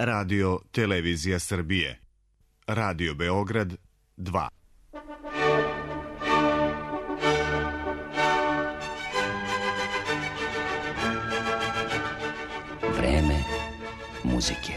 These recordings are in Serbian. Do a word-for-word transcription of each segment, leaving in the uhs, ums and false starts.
Radio Televizija Srbije. Radio Beograd dva. Vreme muzike.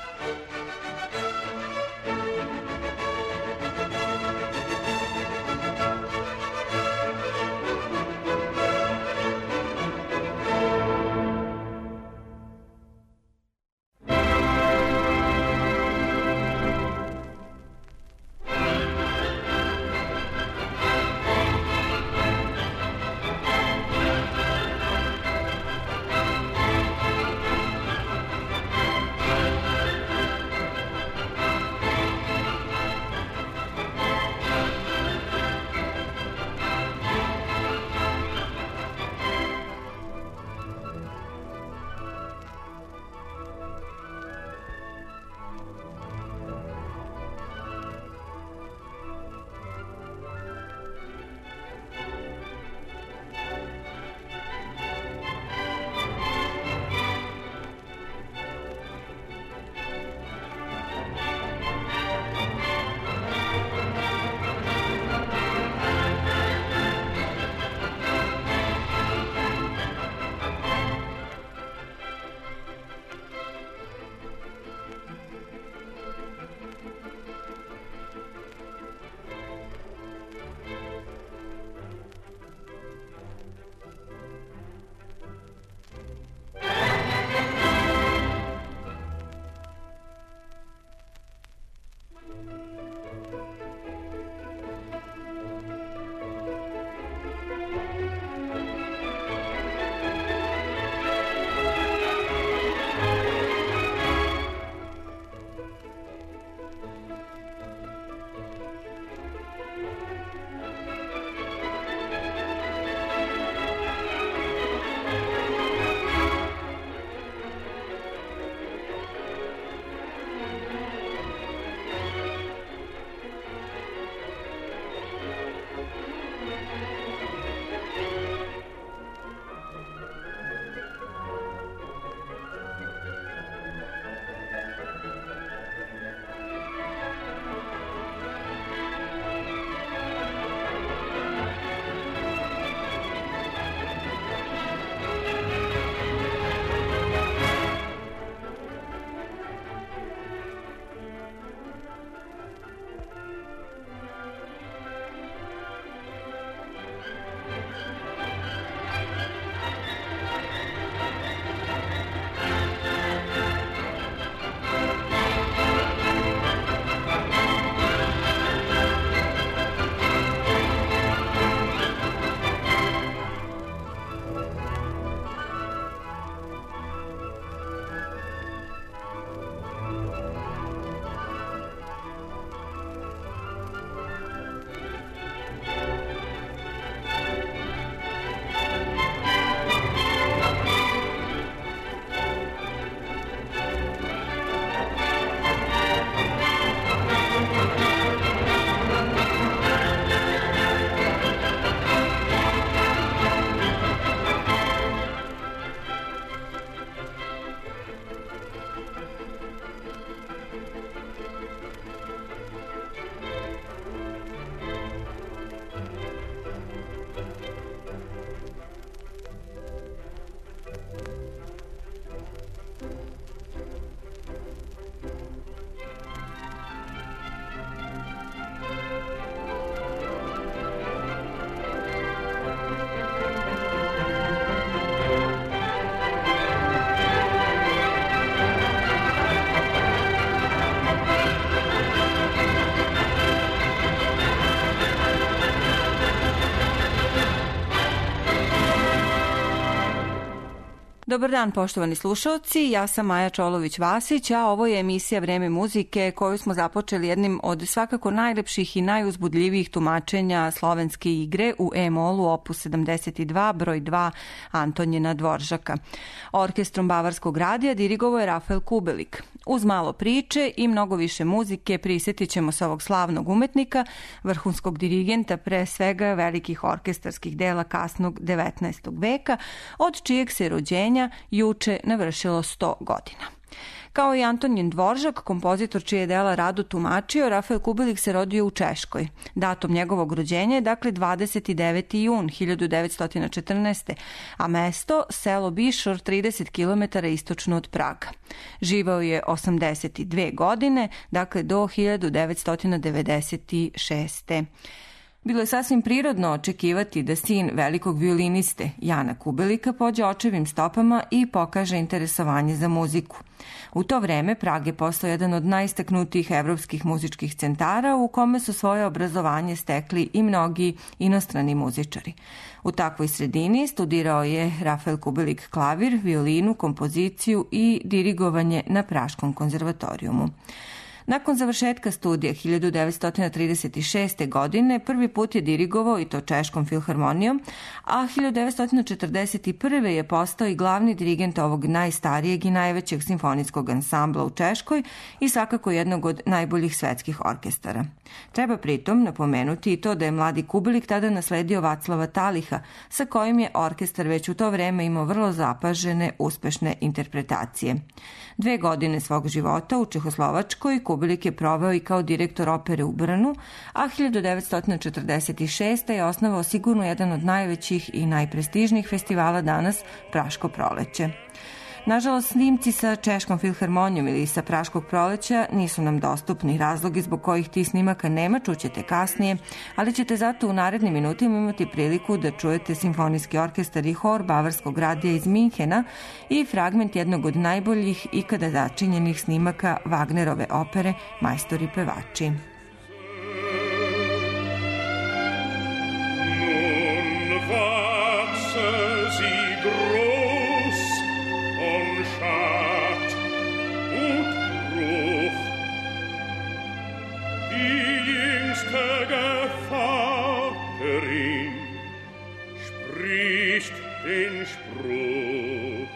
Dobar dan, poštovani slušalci, ja sam Maja Čolović-Vasić, a ovo je emisija Vreme muzike koju smo započeli jednim od svakako najlepših i najuzbudljivijih tumačenja slovenske igre u E-molu opus sedamdeset dva, broj dva Antonjina Dvoržaka. Orkestrom Bavarskog radija dirigovao je Rafael Kubelik. Uz malo priče i mnogo više muzike prisjetit ćemo se ovog slavnog umetnika, vrhunskog dirigenta, pre svega velikih orkestarskih dela kasnog devetnaestog veka, od čijeg se rođenja juče navršilo sto godina. Kao i Antonin Dvoržak, kompozitor čije dela rado tumačio, Rafael Kubelik se rodio u Češkoj. Datum njegovog rođenja je dakle dvadeset deveti jun hiljadu devetsto četrnaeste. a mesto selo Bišor, trideset kilometara istočno od Praga. Živao je osamdeset dve godine, dakle do hiljadu devetsto devedeset šeste. Bilo je sasvim prirodno očekivati da sin velikog violiniste Jana Kubelika pođe očevim stopama i pokaže interesovanje za muziku. U to vreme Prag je postao jedan od najistaknutijih evropskih muzičkih centara u kome su svoje obrazovanje stekli i mnogi inostrani muzičari. U takvoj sredini studirao je Rafael Kubelik klavir, violinu, kompoziciju i dirigovanje na Praškom konzervatorijumu. Nakon završetka studija hiljadu devetsto trideset šeste. godine prvi put je dirigovao i to Češkom filharmonijom, a hiljadu devetsto četrdeset prve. je postao i glavni dirigent ovog najstarijeg i najvećeg simfonijskog ansambla u Češkoj i svakako jednog od najboljih svetskih orkestara. Treba pritom napomenuti i to da je mladi Kubelik tada nasledio Vaclava Taliha, sa kojim je orkestar već u to vreme imao vrlo zapažene, uspešne interpretacije. Dve godine svog života u Čehoslovačkoj Kubelik je proveo i kao direktor opere u Brnu, a hiljadu devetsto četrdeset šeste. je osnovao sigurno jedan od najvećih i najprestižnijih festivala danas, Praško proleće. Nažalost, snimci sa Češkom filharmonijom ili sa Praškog proleća nisu nam dostupni. Razlogi zbog kojih tih snimaka nema čućete kasnije, ali ćete zato u narednim minutima imati priliku da čujete simfonijski orkestar i hor Bavarskog radija iz Minhena i fragment jednog od najboljih ikada začinjenih snimaka Wagnerove opere Majstori pevači. Den Spruch.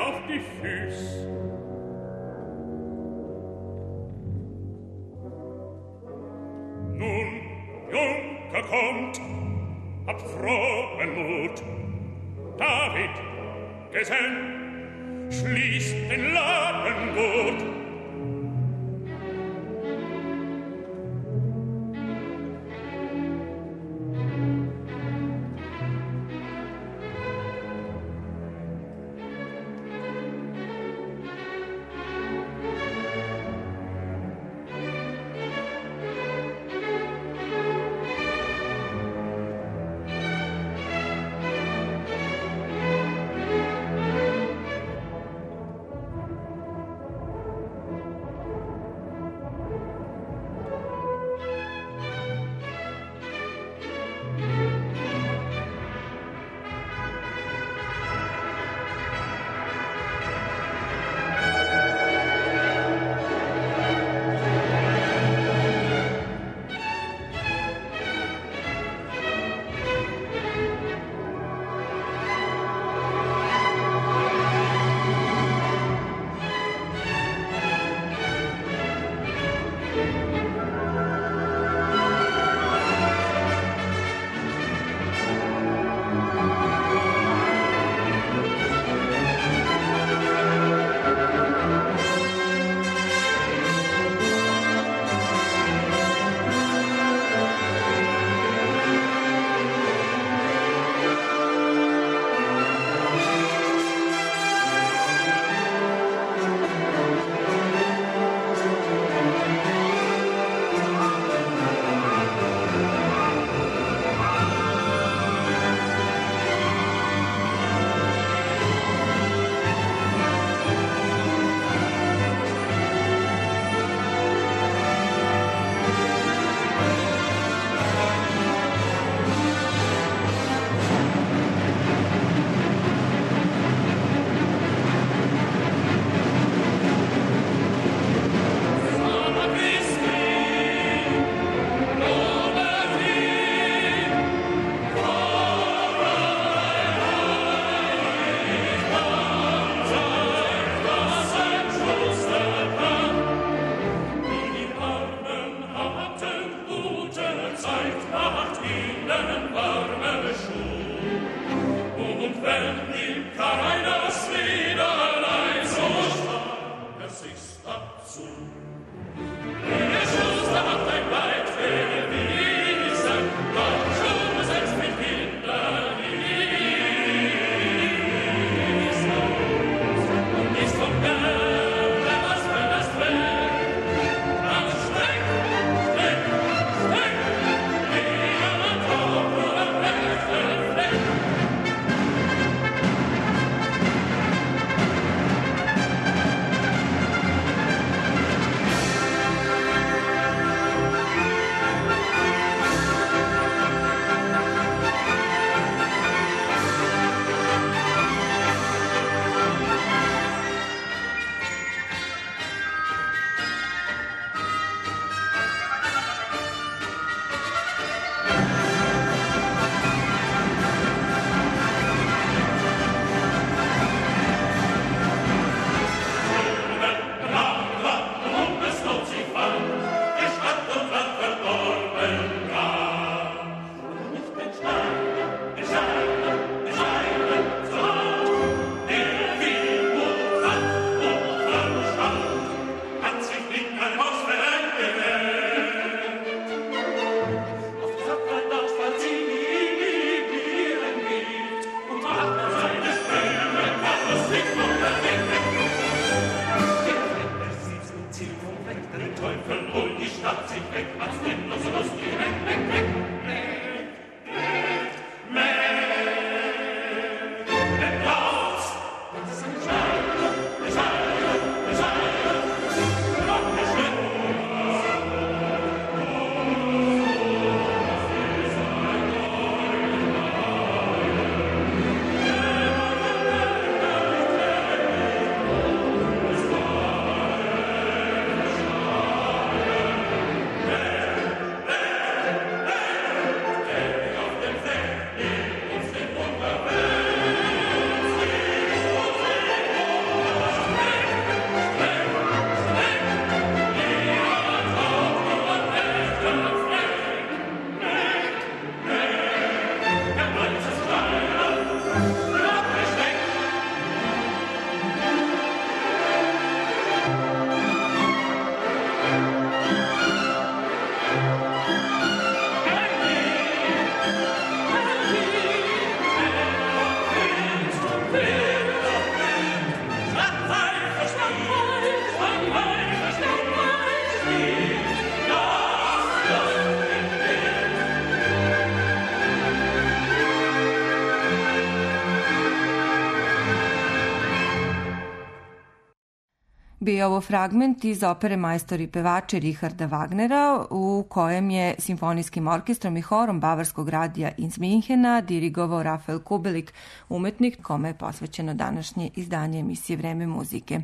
auf die Füße. Nun, Junker kommt, habt frohen Mut. David, Gesell, schließt den Laden gut. Bio je ovo fragment iz opere Majstor i pevači Richarda Wagnera, u kojem je simfonijskim orkestrom i horom Bavarskog radija iz Minhena dirigovao Rafael Kubelik, umetnik kome je posvećeno današnje izdanje emisije Vreme muzike.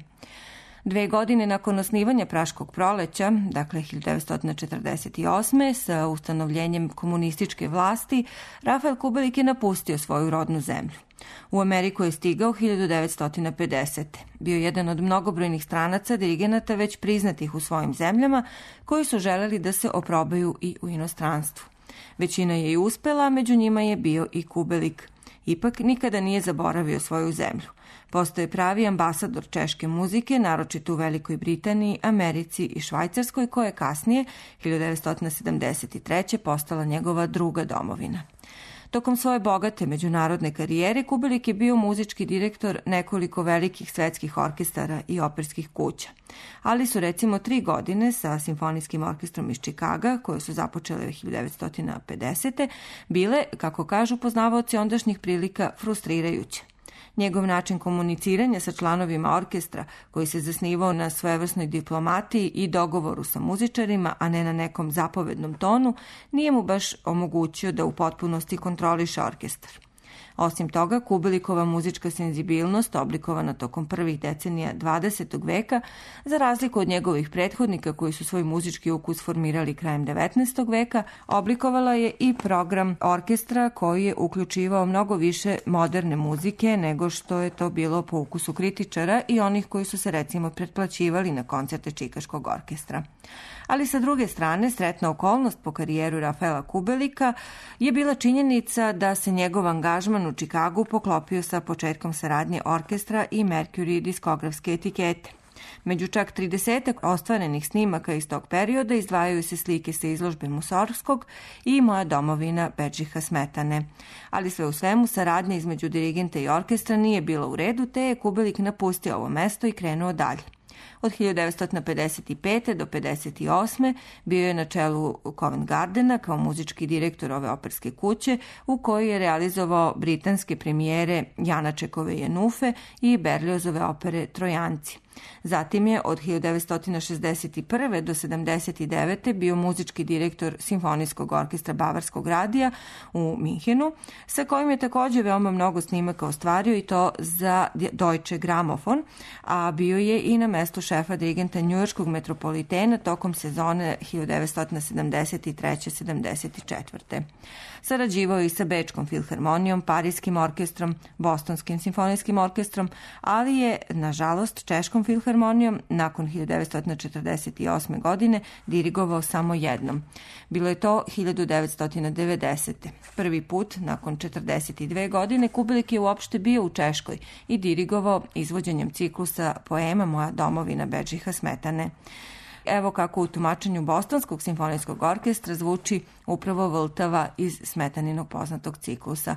Dve godine nakon osnivanja Praškog proleća, dakle hiljadu devetsto četrdeset osme. sa ustanovljenjem komunističke vlasti, Rafael Kubelik je napustio svoju rodnu zemlju. U Ameriku je stigao hiljadu devetsto pedesete. Bio je jedan od mnogobrojnih stranaca, dirigenata već priznatih u svojim zemljama, koji su želeli da se oprobaju i u inostranstvu. Većina je i uspela, među njima je bio i Kubelik. Ipak nikada nije zaboravio svoju zemlju. Postoje pravi ambasador češke muzike, naročito u Velikoj Britaniji, Americi i Švajcarskoj, koja je kasnije, hiljadu devetsto sedamdeset treće. postala njegova druga domovina. Tokom svoje bogate međunarodne karijere, Kubelik je bio muzički direktor nekoliko velikih svetskih orkestara i operskih kuća. Ali su recimo tri godine sa simfonijskim orkestrom iz Čikaga, koje su započele hiljadu devetsto pedesete. bile, kako kažu poznavaoci ondašnjih prilika, frustrirajuće. Njegov način komuniciranja sa članovima orkestra, koji se zasnivao na svojevrsnoj diplomatiji i dogovoru sa muzičarima, a ne na nekom zapovednom tonu, nije mu baš omogućio da u potpunosti kontroliše orkestar. Osim toga, Kubelikova muzička senzibilnost, oblikovana tokom prvih decenija dvadesetog veka, za razliku od njegovih prethodnika koji su svoj muzički ukus formirali krajem devetnaestog veka, oblikovala je i program orkestra koji je uključivao mnogo više moderne muzike nego što je to bilo po ukusu kritičara i onih koji su se recimo pretplaćivali na koncerte Čikaškog orkestra. Ali sa druge strane, sretna okolnost po karijeru Rafaela Kubelika je bila činjenica da se njegov angažman u Čikagu poklopio sa početkom saradnje orkestra i Mercury diskografske etikete. Među čak tridesetak ostvarenih snimaka iz tog perioda izdvajaju se slike sa izložbe Musorgskog i Moja domovina Bedžiha Smetane. Ali sve u svemu, saradnja između dirigenta i orkestra nije bila u redu, te je Kubelik napustio ovo mesto i krenuo dalje. Od hiljadu devetsto pedeset pete. do pedeset osme. bio je na čelu Covent Gardena kao muzički direktor ove operske kuće, u kojoj je realizovao britanske premijere Janačekove Jenufe i Berliozove opere Trojanci. Zatim je od hiljadu devetsto šezdeset prve. do sedamdeset devete. bio muzički direktor Simfonijskog orkestra Bavarskog radija u Minhenu, sa kojim je također veoma mnogo snimaka ostvario i to za Deutsche Grammophon, a bio je i na mestu šefa dirigenta njujorškog metropolitena tokom sezone hiljadu devetsto sedamdeset treće sedamdeset četvrte. Sarađivao je i sa Bečkom filharmonijom, Parijskim orkestrom, Bostonskim simfonijskim orkestrom, ali je, nažalost, Češkom filharmonijom nakon hiljadu devetsto četrdeset osme. godine dirigovao samo jednom. Bilo je to hiljadu devetsto devedesete. Prvi put, nakon četrdeset dve godine, Kubelik je uopšte bio u Češkoj i dirigovao izvođenjem ciklusa poema Moja domovina Bedžiha Smetane. Evo kako u tumačenju Bostonskog simfonijskog orkestra zvuči upravo Vltava iz Smetaninog poznatog ciklusa.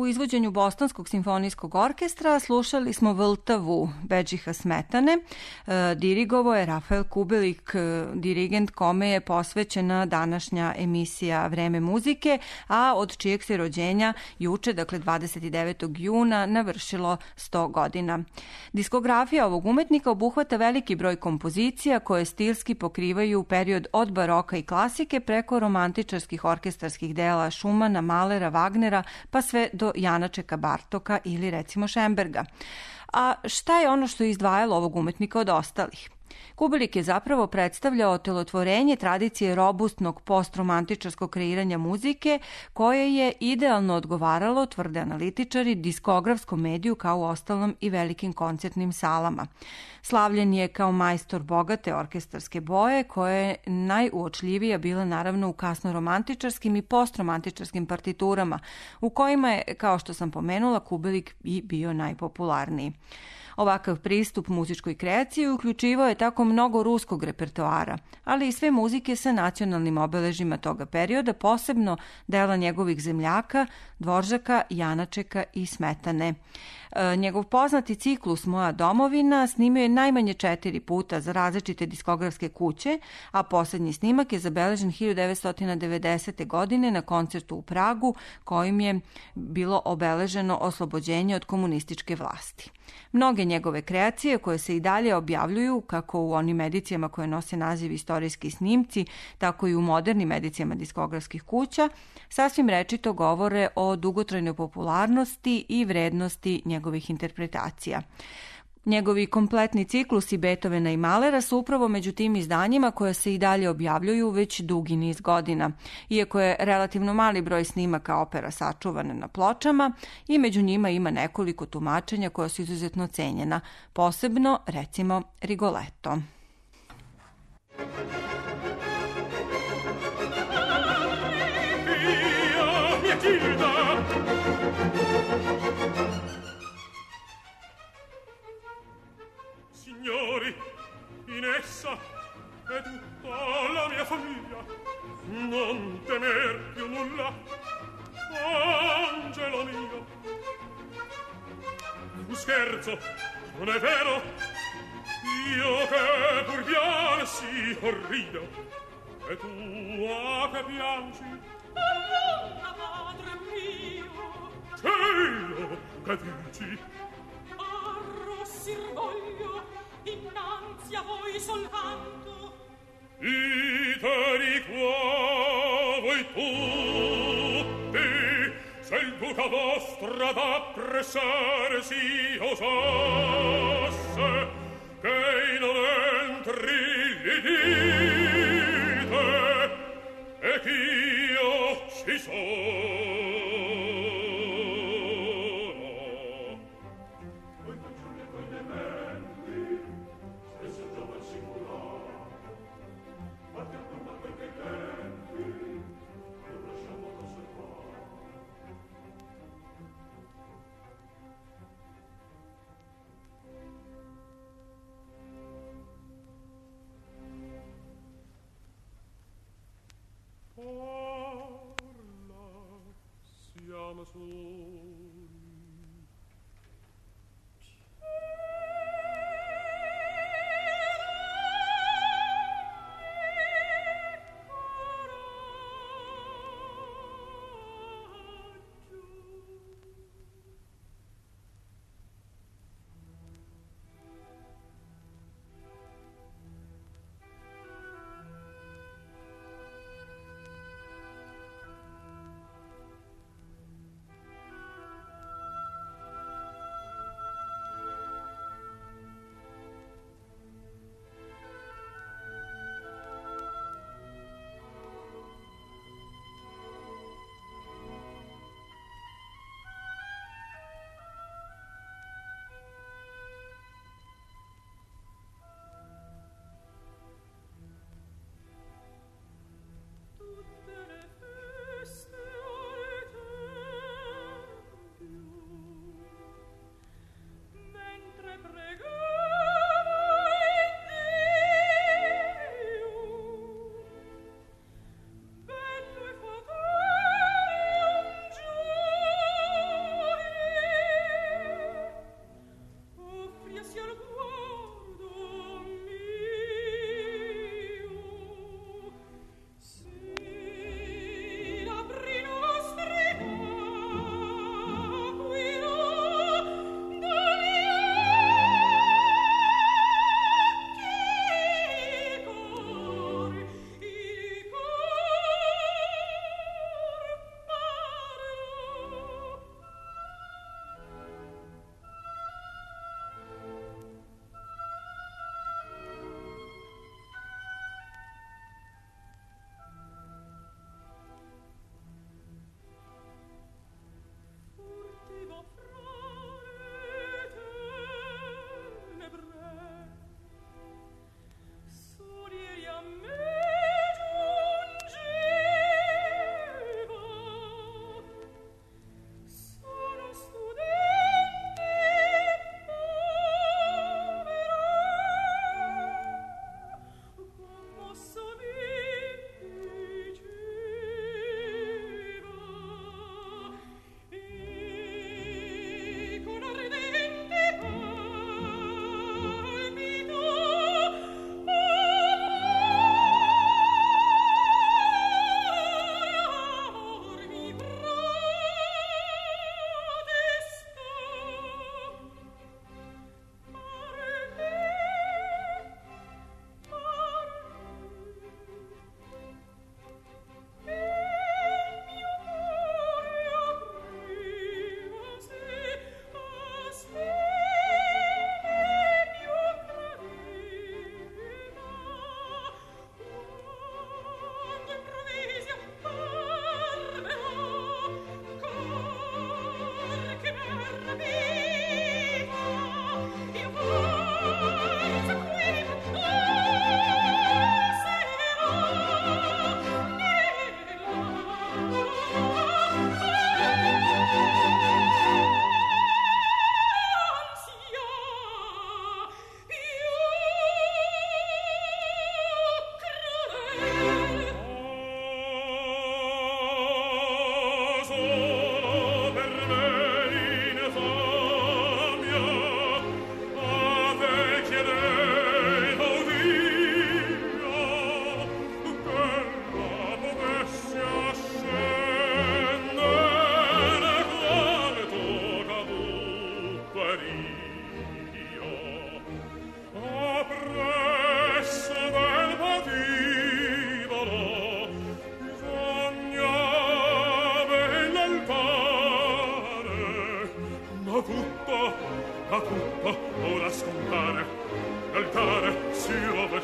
U izvođenju Bostonskog simfonijskog orkestra slušali smo Vltavu Bedžiha Smetane. E, dirigovao je Rafael Kubelik, dirigent kome je posvećena današnja emisija Vreme muzike, a od čijeg se rođenja juče, dakle dvadeset devetog juna, navršilo sto godina. Diskografija ovog umetnika obuhvata veliki broj kompozicija koje stilski pokrivaju period od baroka i klasike preko romantičarskih orkestarskih dela Šumana, Malera, Wagnera, pa sve do Janačeka, Bartoka ili recimo Šemberga. A šta je ono što je izdvajalo ovog umetnika od ostalih? Kubelik je zapravo predstavljao otelotvorenje tradicije robustnog postromantičarskog kreiranja muzike koje je idealno odgovaralo, tvrde analitičari, diskografskom mediju kao u ostalom i velikim koncertnim salama. Slavljen je kao majstor bogate orkestarske boje koja je najuočljivija bila naravno u kasnoromantičarskim i postromantičarskim partiturama u kojima je, kao što sam pomenula, Kubelik i bio najpopularniji. Ovakav pristup muzičkoj kreaciji uključivao je tako mnogo ruskog repertoara, ali i sve muzike sa nacionalnim obeležima toga perioda, posebno dela njegovih zemljaka, Dvoržaka, Janačeka i Smetane. E, njegov poznati ciklus Moja domovina snimio je najmanje četiri puta za različite diskografske kuće, a poslednji snimak je zabeležen hiljadu devetsto devedesete. godine na koncertu u Pragu, kojim je bilo obeleženo oslobođenje od komunističke vlasti. Mnoge njegove kreacije koje se i dalje objavljuju, kako u onim edicijama koje nose naziv istorijski snimci, tako i u modernim edicijama diskografskih kuća, sasvim rečito govore o dugotrajnoj popularnosti i vrednosti njegovih interpretacija. Njegovi kompletni ciklusi Beethovena i Mahlera su upravo među tim izdanjima koje se i dalje objavljuju već dugi niz godina. Iako je relativno mali broj snimaka opera sačuvane na pločama i među njima ima nekoliko tumačenja koja su izuzetno cenjena, posebno recimo Rigoletto. Signori, in essa è tutta la mia famiglia. Non temer più nulla, angelo mio. Un scherzo, non è vero? Io che pur piansi rido, e tu a che piangi? Allora, padre mio, Cielo, che dici? arrossir voglio innanzi a voi soltanto. Itali qua voi tutti, se il duca vostra d'appressare si osasse, che in aventri gli dite, e ch'io ci sono.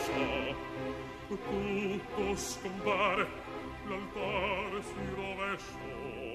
rovescia, tutto scompare, l'altare si rovescia.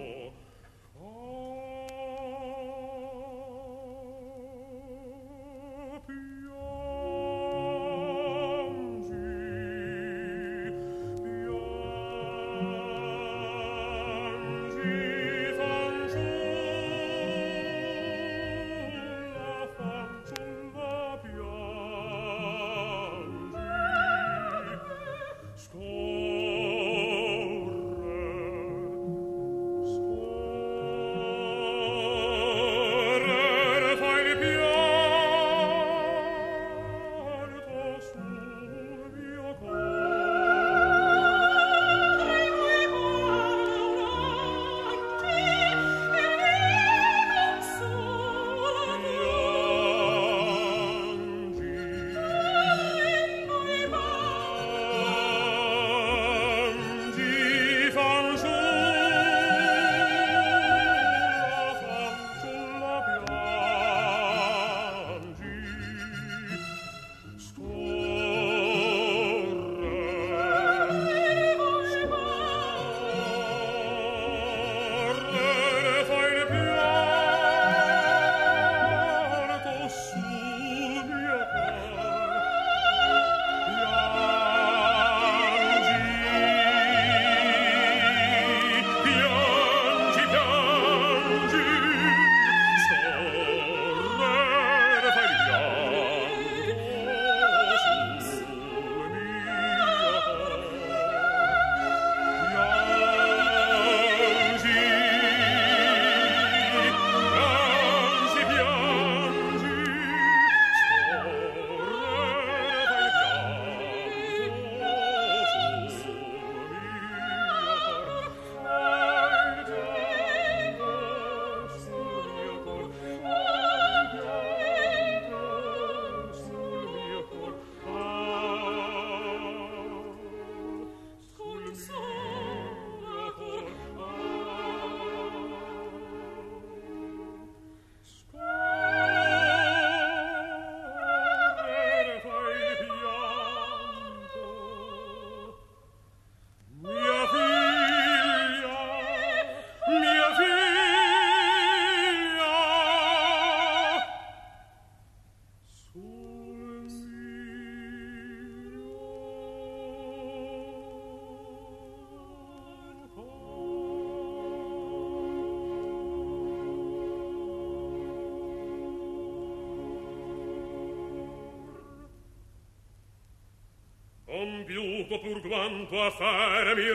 Compiuto pur quanto a fare mi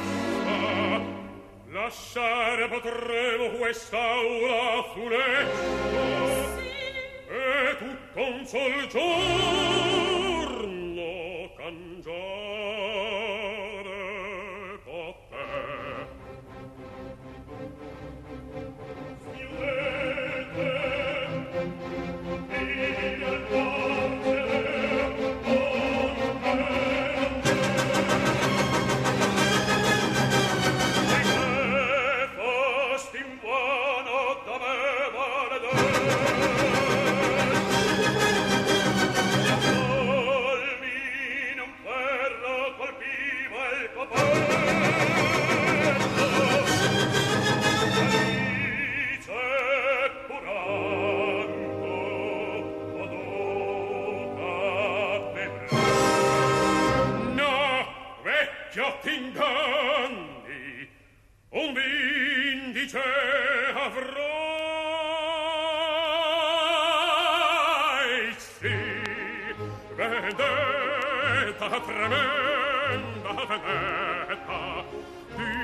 resta, lasciare potremo quest'aula funesta, sì. E tutto un sol giorno cangiare poté. Fiulete, figli al pace, t'inganni, un vindice avrai, sì, vendetta tremenda vendetta di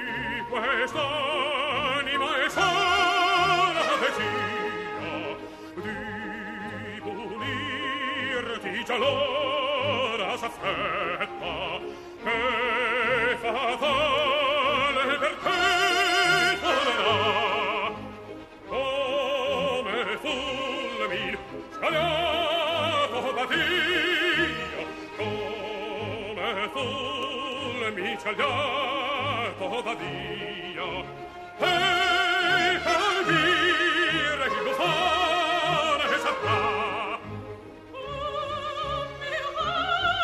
quest'anima e sana desia di punirti già l'ora s'affetta che fatale per te tornerà come fulmin scagliato da Dio, come fulmin scagliato da Dio, e colpire il buffone saprà. Oh mio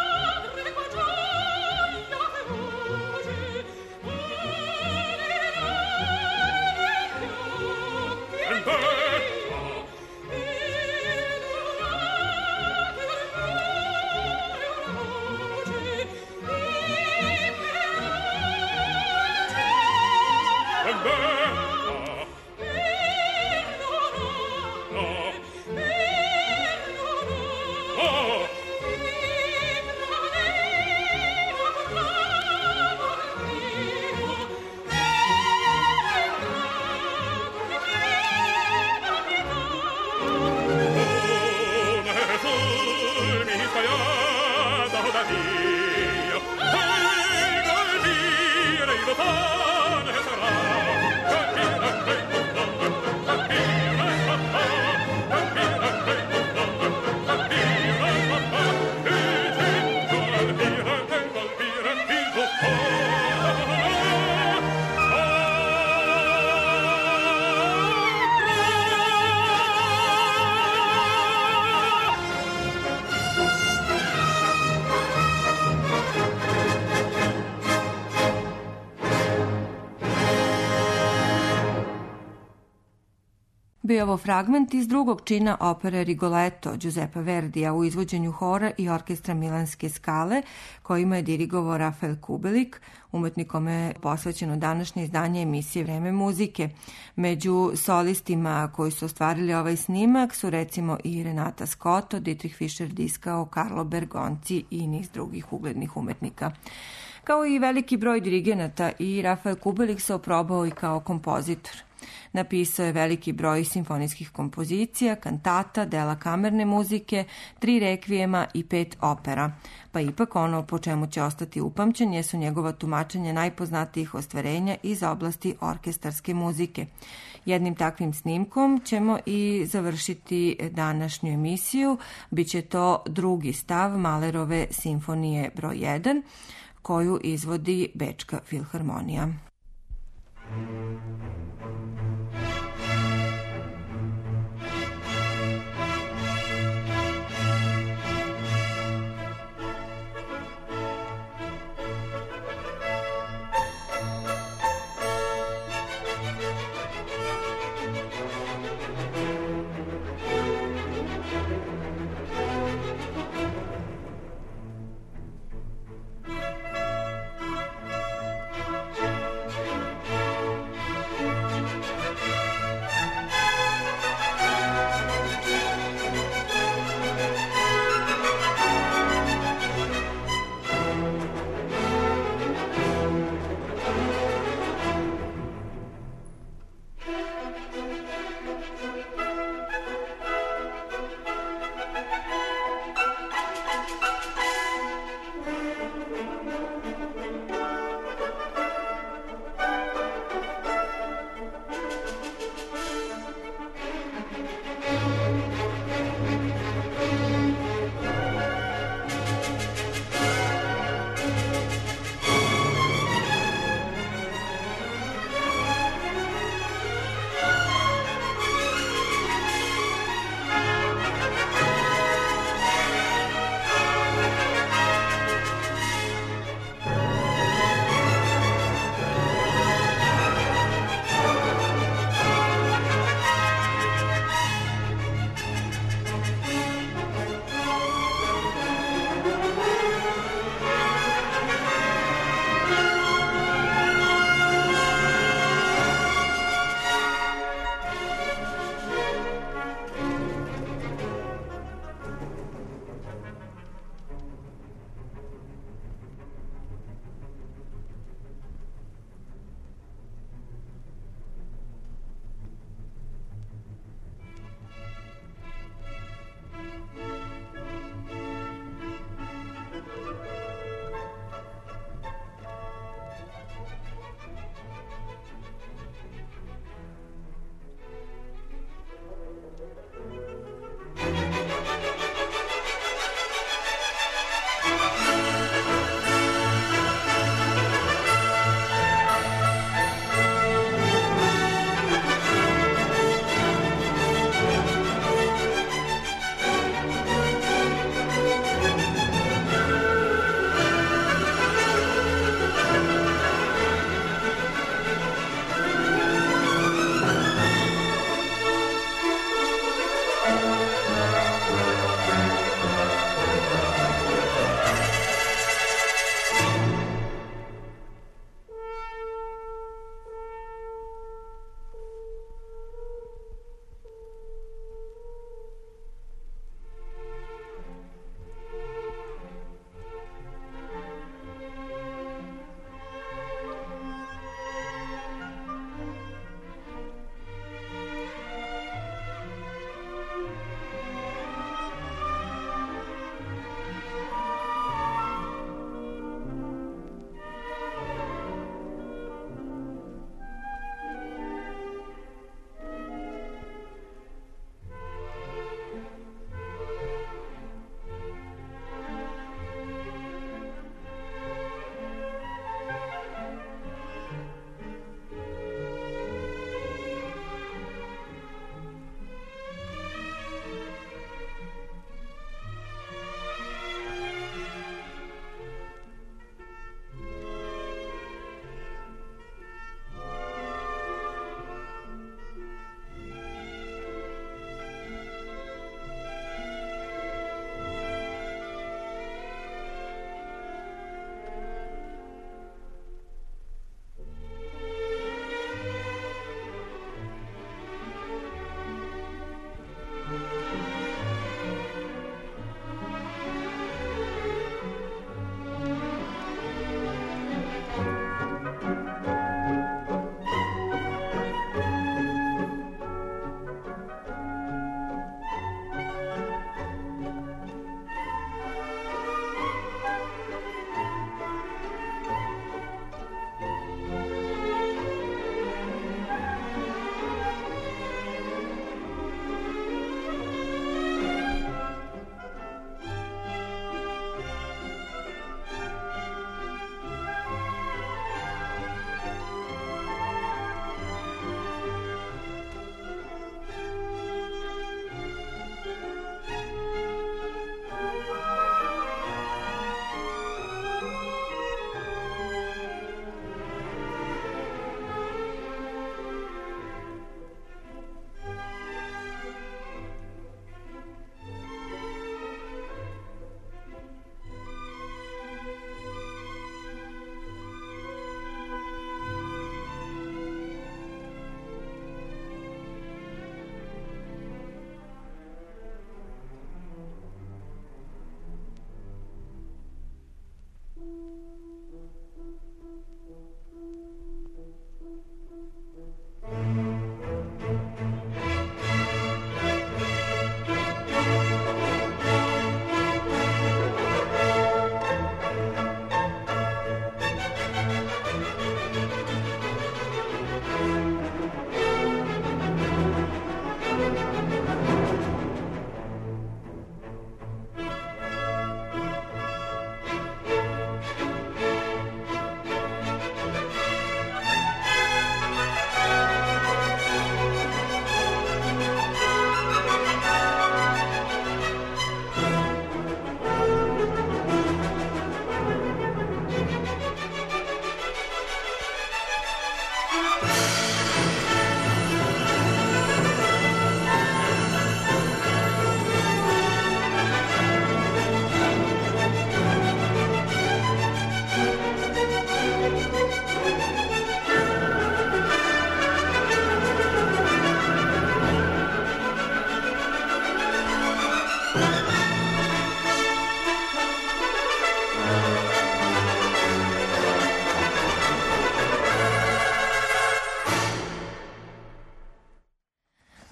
Bio ovo fragment iz drugog čina opere Rigoletto Giuseppa Verdija u izvođenju hora i orkestra Milanske Skale, kojima je dirigovao Rafael Kubelik, umetnikom je posvećeno današnje izdanje emisije Vreme muzike. Među solistima koji su ostvarili ovaj snimak su recimo i Renata Scotto, Dietrich Fischer-Dieskau, Carlo Bergonzi i niz drugih uglednih umetnika. Kao i veliki broj dirigenata, i Rafael Kubelik se oprobao i kao kompozitor. Napisao je veliki broj simfonijskih kompozicija, kantata, dela kamerne muzike, tri rekvijema i pet opera. Pa ipak ono po čemu će ostati upamćen jesu njegova tumačenja najpoznatijih ostvarenja iz oblasti orkestarske muzike. Jednim takvim snimkom ćemo i završiti današnju emisiju. Biće to drugi stav Mahlerove simfonije broj jedan, koju izvodi Bečka filharmonija.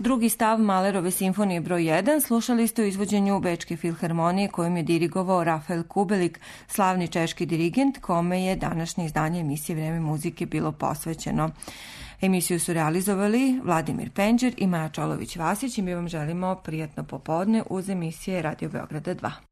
Drugi stav Mahlerove simfonije broj jedan slušali ste u izvođenju Bečke filharmonije kojim je dirigovao Rafael Kubelik, slavni češki dirigent kome je današnje izdanje emisije Vreme muzike bilo posvećeno. Emisiju su realizovali Vladimir Penđer i Maja Čolović-Vasić i mi vam želimo prijatno popodne uz emisije Radio Beograda dva.